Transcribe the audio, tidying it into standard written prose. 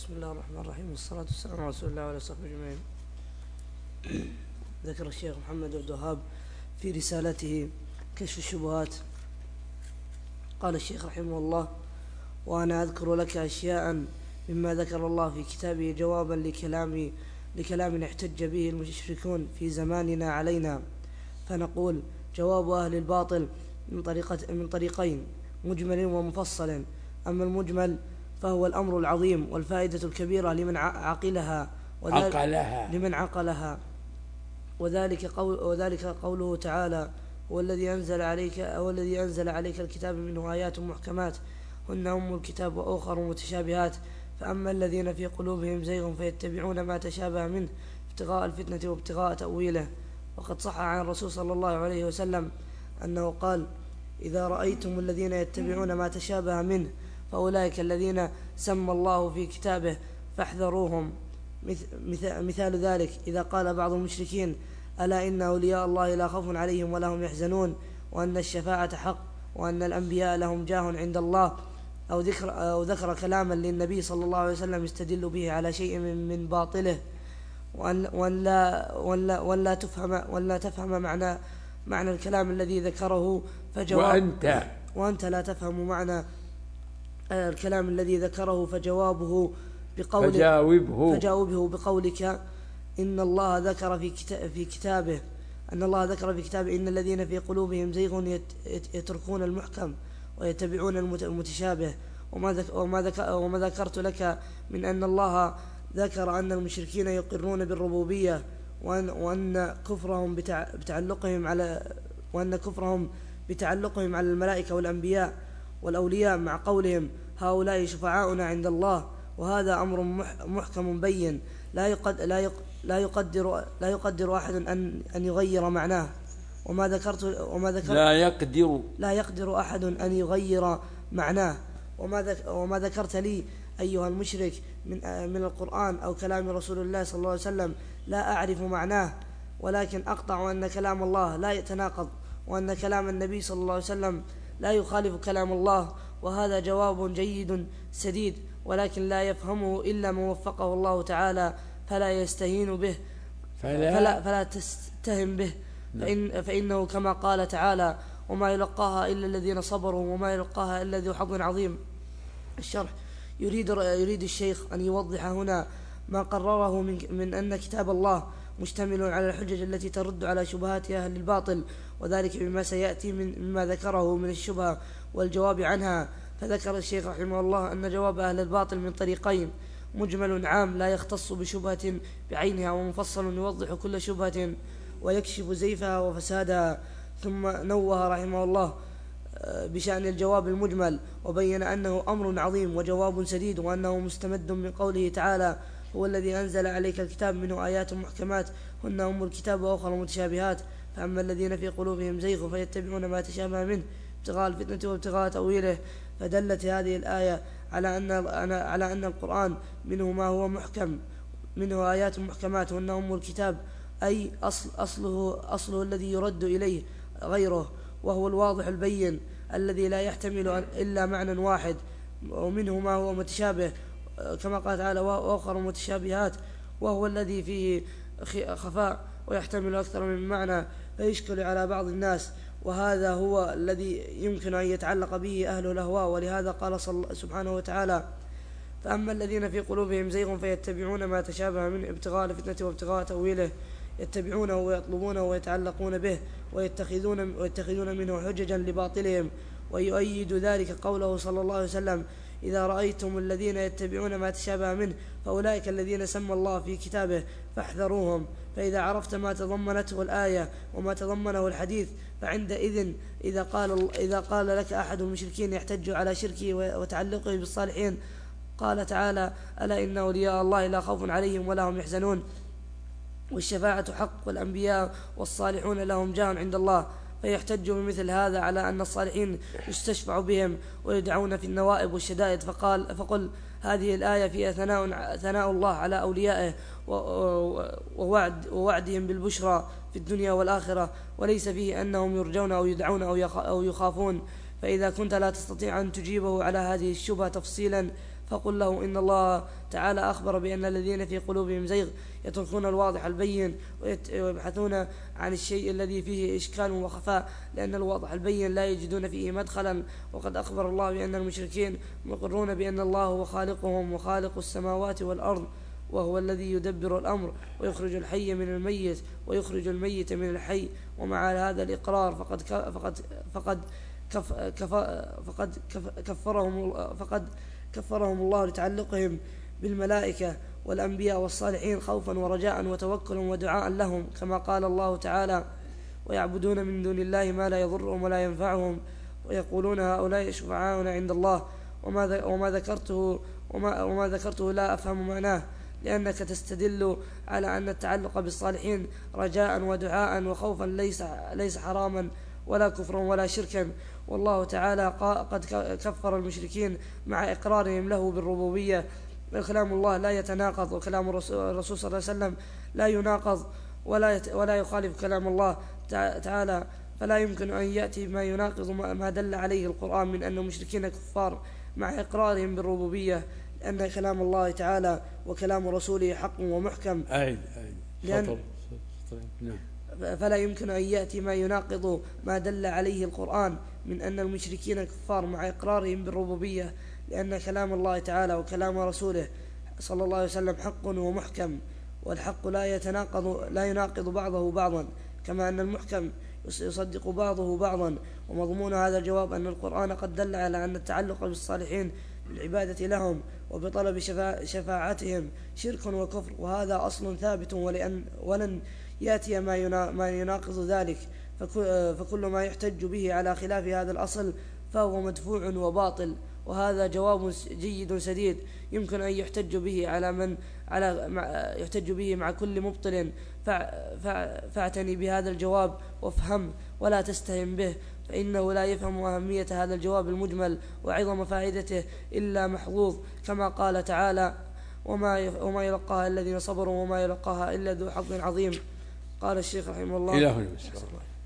بسم الله الرحمن الرحيم، والصلاة والسلام على رسول الله وعلى صحبه أجمعين. ذكر الشيخ محمد عبد الوهاب في رسالته كشف الشبهات. قال الشيخ رحمه الله: وأنا أذكر لك أشياء مما ذكر الله في كتابه جوابا لكلام احتج به المشركون في زماننا علينا، فنقول: جواب أهل الباطل من طريقين: مجمل ومفصل. أما المجمل فهو الأمر العظيم والفائدة الكبيرة لمن عقلها وذلك قوله تعالى: هو الذي أنزل عليك الكتاب منه آيات محكمات هن أم الكتاب وأخر متشابهات، فأما الذين في قلوبهم زيغ فيتبعون ما تشابه منه ابتغاء الفتنة وابتغاء تأويله. وقد صح عن الرسول صلى الله عليه وسلم أنه قال: إذا رأيتم الذين يتبعون ما تشابه منه فأولئك الذين سمى الله في كتابه فاحذروهم. مثال ذلك إذا قال بعض المشركين: ألا إن أولياء الله لا خوف عليهم ولا هم يحزنون، وأن الشفاعة حق، وأن الأنبياء لهم جاه عند الله، أو ذكر كلاما للنبي صلى الله عليه وسلم يستدل به على شيء من باطله، وأن لا تفهم معنى الكلام الذي ذكره وأنت لا تفهم معنى الكلام الذي ذكره فجاوبه بقولك: إن الله ذكر في كتابه إن الذين في قلوبهم زيغ يتركون المحكم ويتبعون المتشابه. وما ذكرت لك من أن الله ذكر أن المشركين يقرون بالربوبية، وأن كفرهم بتعلقهم على الملائكة والأنبياء والأولياء مع قولهم: هؤلاء شفعاؤنا عند الله. وهذا أمر محكم بين لا يقدر أحد أن يغير معناه. لا يقدر أحد أن يغير معناه. وما ذكرت لي أيها المشرك من القرآن أو كلام رسول الله صلى الله عليه وسلم لا أعرف معناه، ولكن أقطع أن كلام الله لا يتناقض، وأن كلام النبي صلى الله عليه وسلم لا يخالف كلام الله. وهذا جواب جيد سديد، ولكن لا يفهمه إلا من وفقه الله تعالى، فلا يستهين به فلا تستهن به، فإنه كما قال تعالى: وما يلقاها إلا الذين صبروا وما يلقاها إلا ذو حظ عظيم. الشرح: يريد الشيخ أن يوضح هنا ما قرره من أن كتاب الله مشتمل على الحجج التي ترد على شبهات أهل الباطل، وذلك بما سيأتي مما ذكره من الشبهة والجواب عنها. فذكر الشيخ رحمه الله أن جواب أهل الباطل من طريقين: مجمل عام لا يختص بشبهة بعينها، ومفصل يوضح كل شبهة ويكشف زيفها وفسادها. ثم نوه رحمه الله بشأن الجواب المجمل، وبين أنه أمر عظيم وجواب سديد، وأنه مستمد من قوله تعالى: هو الذي أنزل عليك الكتاب منه آيات محكمات هن أم الكتاب وأخر متشابهات، فأما الذين في قلوبهم زيغ فيتبعون ما تشابه منه ابتغاء الفتنة وابتغاء تأويله. فدلت هذه الآية على أن القرآن منه ما هو محكم، منه آيات محكمات هن أم الكتاب، أي أصله الذي يرد إليه غيره، وهو الواضح البين الذي لا يحتمل إلا معنى واحد. ومنه ما هو متشابه كما قال تعالى: وآخر متشابهات، وهو الذي فيه خفاء ويحتمل أكثر من معنى فيشكل على بعض الناس، وهذا هو الذي يمكن أن يتعلق به أهل الأهواء. ولهذا قال سبحانه وتعالى: فأما الذين في قلوبهم زيغ فيتبعون ما تشابه منه ابتغاء الفتنة وابتغاء تأويله، يتبعونه ويطلبونه ويتعلقون به ويتخذون منه حججا لباطلهم. ويؤيد ذلك قوله صلى الله عليه وسلم: إذا رأيتم الذين يتبعون ما تشابه منه فأولئك الذين سمى الله في كتابه فاحذروهم. فإذا عرفت ما تضمنته الآية وما تضمنه الحديث، فعندئذ إذا قال لك أحد المشركين يحتج على شركه وتعلقه بالصالحين، قال تعالى: ألا إن أولياء الله لا خوف عليهم ولا هم يحزنون، والشفاعة حق، والأنبياء والصالحون لهم جاه عند الله، فيحتج بمثل هذا على أن الصالحين يستشفع بهم ويدعون في النوائب والشدائد. فقل: هذه الآية فيها ثناء الله على أوليائه ووعدهم بالبشرى في الدنيا والآخرة، وليس فيه أنهم يرجون أو يدعون أو يخافون. فإذا كنت لا تستطيع أن تجيبه على هذه الشبهة تفصيلا فقل له إن الله تعالى أخبر بأن الذين في قلوبهم زيغ يتركون الواضح البين ويبحثون عن الشيء الذي فيه إشكال وخفاء، لأن الواضح البين لا يجدون فيه مدخلا. وقد أخبر الله بأن المشركين مقرون بأن الله هو خالقهم وخالق السماوات والأرض، وهو الذي يدبر الأمر ويخرج الحي من الميت ويخرج الميت من الحي. ومع هذا الإقرار فقد كفرهم الله لتعلقهم بالملائكة والأنبياء والصالحين خوفا ورجاء وتوكلا ودعاء لهم، كما قال الله تعالى: ويعبدون من دون الله ما لا يضرهم ولا ينفعهم ويقولون هؤلاء شفعاؤنا عند الله. وما ذكرته لا أفهم معناه، لأنك تستدل على أن التعلق بالصالحين رجاء ودعاء وخوفا ليس حراما ولا كفرا ولا شركا. والله تعالى قد كفر المشركين مع إقرارهم له بالربوبية. كلام الله لا يتناقض، وكلام الرسول صلى الله عليه وسلم لا يناقض ولا يخالف كلام الله تعالى، فلا يمكن أن يأتي ما يناقض ما دل عليه القرآن من أن المشركين كفار مع إقرارهم بالربوبية، لأن كلام الله تعالى وكلام رسوله حق ومحكم. فلا يمكن أن يأتي ما يناقض ما دل عليه القرآن من أن المشركين كفار مع إقرارهم بالربوبية، لأن كلام الله تعالى وكلام رسوله صلى الله عليه وسلم حق ومحكم، والحق لا يناقض بعضه بعضا، كما أن المحكم يصدق بعضه بعضا. ومضمون هذا الجواب أن القرآن قد دل على أن التعلق بالصالحين بالعبادة لهم وبطلب شفاعتهم شرك وكفر، وهذا أصل ثابت ولن يأتي ما يناقض ذلك، فكل ما يحتج به على خلاف هذا الأصل فهو مدفوع وباطل. وهذا جواب جيد سديد يمكن أن يحتج به مع كل مبطل، فاعتني بهذا الجواب وافهم ولا تستهن به، فإنه لا يفهم أهمية هذا الجواب المجمل وعظم فائدته إلا محظوظ، كما قال تعالى: وما يلقاها الذين صبروا وما يلقاها إلا ذو حظ عظيم. قال الشيخ رحمه الله: